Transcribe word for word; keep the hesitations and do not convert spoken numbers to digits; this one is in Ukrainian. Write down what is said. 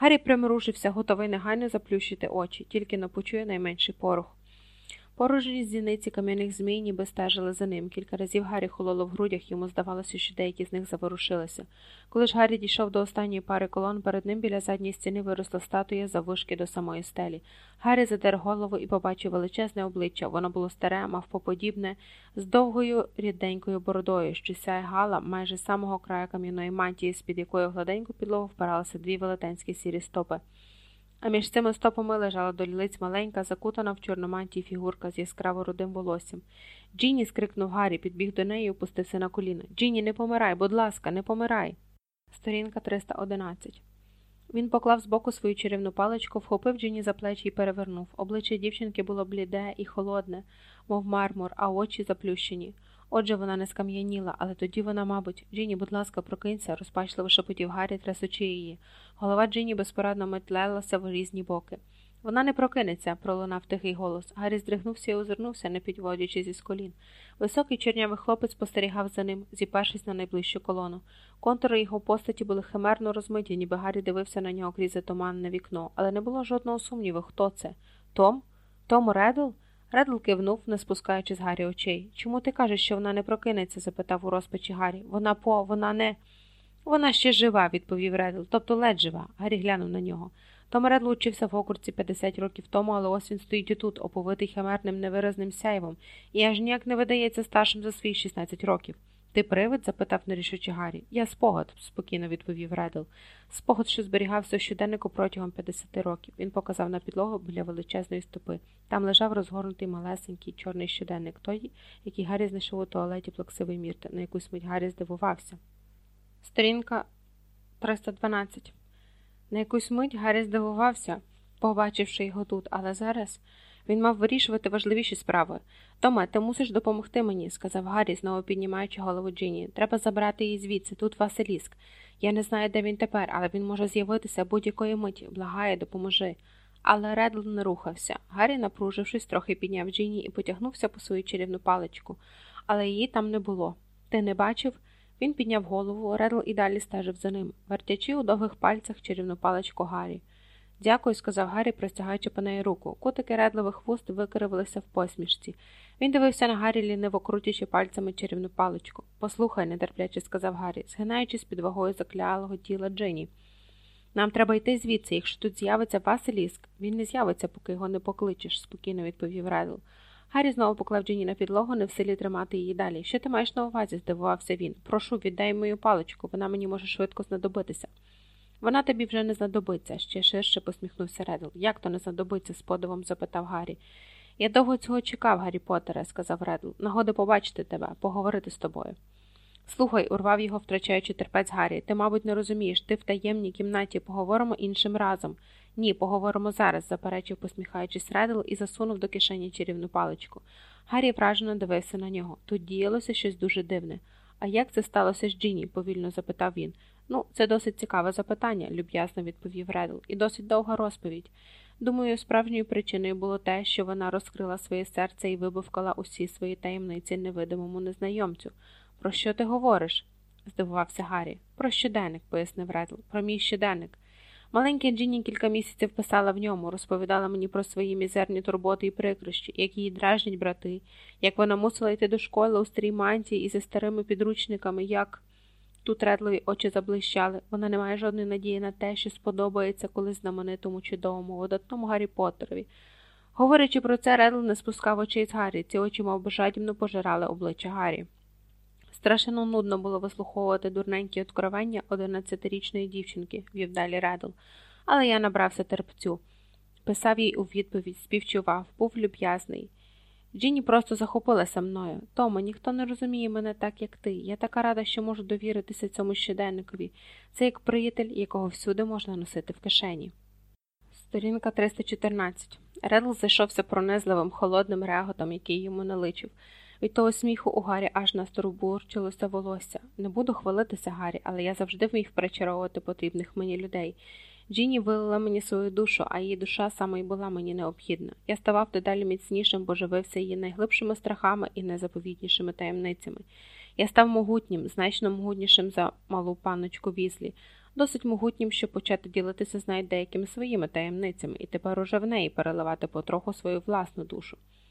Гаррі примружився, готовий негайно заплющити очі, тільки не почує найменший порух. Порожні зіниці кам'яних змій ніби стежили за ним. Кілька разів Гаррі хололо в грудях, йому здавалося, що деякі з них заворушилися. Коли ж Гаррі дійшов до останньої пари колон, перед ним біля задньої стіни виросла статуя заввишки до самої стелі. Гаррі задер голову і побачив величезне обличчя. Воно було старе, мавпоподібне, з довгою ріденькою бородою, що сягала майже з самого краю кам'яної мантії, з-під якої в гладеньку підлогу впиралися дві велетенські сірі стопи. А між цими стопами лежала до лілиць маленька, закутана в чорну мантію фігурка з яскраво рудим волоссям. «Джинні!» – скрикнув Гаррі, підбіг до неї і опустився на коліна. «Джинні, не помирай, будь ласка, не помирай!» Сторінка триста одинадцять. Він поклав збоку свою чарівну паличку, вхопив Джинні за плечі і перевернув. Обличчя дівчинки було бліде і холодне, мов мармур, а очі заплющені. Отже, вона не скам'яніла, але тоді вона, мабуть... «Джинні, будь ласка, прокинься!» – розпачливо шепотів Гаррі, трясучи її. Голова Джинні безпорадно метлелася в різні боки. «Вона не прокинеться!» – пролунав тихий голос. Гаррі здригнувся і озирнувся, не підводячи зі колін. Високий чорнявий хлопець спостерігав за ним, зіпершись на найближчу колону. Контури його постаті були химерно розмиті, ніби Гаррі дивився на нього крізь затуманене вікно. Але не було жодного сумніву, хто це. «Том? Том Реддл?» Реддл кивнув, не спускаючи з Гаррі очей. «Чому ти кажеш, що вона не прокинеться?» – запитав у розпачі Гаррі. «Вона по... вона не...» «Вона ще жива», – відповів Реддл. «Тобто ледь жива». Гаррі глянув на нього. Том Реддл учився в окурці п'ятдесят років тому, але ось він стоїть і тут, оповитий химерним невиразним сяйвом, і аж ніяк не видається старшим за свої шістнадцять років. «Ти привид?» – запитав нерішуче Гаррі. «Я спогад», – спокійно відповів Реддл. Спогад, що зберігався у щоденнику протягом п'ятдесят років. Він показав на підлогу біля величезної стопи. Там лежав розгорнутий малесенький чорний щоденник, той, який Гаррі знайшов у туалеті плаксивої Мірти. На якусь мить Гаррі здивувався. Сторінка триста дванадцять. На якусь мить Гаррі здивувався, побачивши його тут, але зараз він мав вирішувати важливіші справи. «Томе, ти мусиш допомогти мені», – сказав Гаррі, знову піднімаючи голову Джинні. «Треба забрати її звідси, тут Василіск. Я не знаю, де він тепер, але він може з'явитися будь-якої миті. Благаю, допоможи». Але Реддл не рухався. Гаррі, напружившись, трохи підняв Джинні і потягнувся по свою чарівну паличку. Але її там не було. «Ти не бачив?» Він підняв голову, Реддл і далі стежив за ним, вертячи у довгих пальцях чарівну паличку Гаррі. «Дякую», – сказав Гаррі, простягаючи по неї руку. Кутики Реддлових вуст викривилися в посмішці. Він дивився на Гаррі, ліниво крутячи пальцями чарівну паличку. «Послухай», – нетерпляче сказав Гаррі, згинаючись під вагою заклялого тіла Джинні. «Нам треба йти звідси, якщо тут з'явиться Василіск. Він не з'явиться, поки його не покличеш», – спокійно відповів Реддл. Гаррі знову поклав Джинні на підлогу, не в силі тримати її далі. «Що ти маєш на увазі?» – здивувався він. «Прошу, віддай мою паличку, вона мені може швидко знадобитися». «Вона тобі вже не знадобиться», – ще ширше посміхнувся Реддл. «Як то не знадобиться?» – з подивом запитав Гаррі. «Я довго цього чекав, Гаррі Поттере», – сказав Реддл. «Нагоди побачити тебе, поговорити з тобою». «Слухай», – урвав його, втрачаючи терпець Гаррі, – «ти, мабуть, не розумієш, ти в таємній кімнаті, поговоримо іншим разом». «Ні, поговоримо зараз», – заперечив, посміхаючись Реддл, і засунув до кишені чарівну паличку. Гаррі вражено дивився на нього. Тут діялося щось дуже дивне. «А як це сталося з Джинні?» – повільно запитав він. «Ну, це досить цікаве запитання», – люб'язно відповів Реддл, – «і досить довга розповідь. Думаю, справжньою причиною було те, що вона розкрила своє серце і вибовкала усі свої таємниці невидимому незнайомцю». «Про що ти говориш?» – здивувався Гаррі. «Про щоденник», – пояснив Реддл, – «про мій щоденник. Маленька Джинні кілька місяців писала в ньому, розповідала мені про свої мізерні турботи і прикрощі, як її дражнять брати, як вона мусила йти до школи у старій мантії і зі старими підручниками, як...» Тут Реддлові очі заблищали. Вона не має жодної надії на те, що сподобається колись знаменитому чудовому, видатному Гаррі Поттерові. Говорячи про це, Реддл не спускав очей з Гаррі, ці очі мов би жадібно пожирали обличчя Гаррі. Страшенно нудно було вислуховувати дурненькі откровення одинадцятирічної дівчинки, вів далі Реддл. Але я набрався терпцю. Писав їй у відповідь, співчував, був люб'язний. Джинні просто захопилася мною. «Тома, ніхто не розуміє мене так, як ти. Я така рада, що можу довіритися цьому щоденникові. Це як приятель, якого всюди можна носити в кишені». Сторінка триста чотирнадцять. Реддл зайшовся пронизливим, холодним реготом, який йому наличив. Від того сміху у Гаррі аж настовбурчилося волосся. Не буду хвалитися, Гаррі, але я завжди вмів причаровувати потрібних мені людей. Джинні вилила мені свою душу, а її душа саме й була мені необхідна. Я ставав дедалі міцнішим, бо живився її найглибшими страхами і найзаповітнішими таємницями. Я став могутнім, значно могутнішим за малу панночку Візлі. досить могутнім, щоб почати ділитися з нею деякими своїми таємницями, і тепер уже в неї переливати потроху свою власну душу.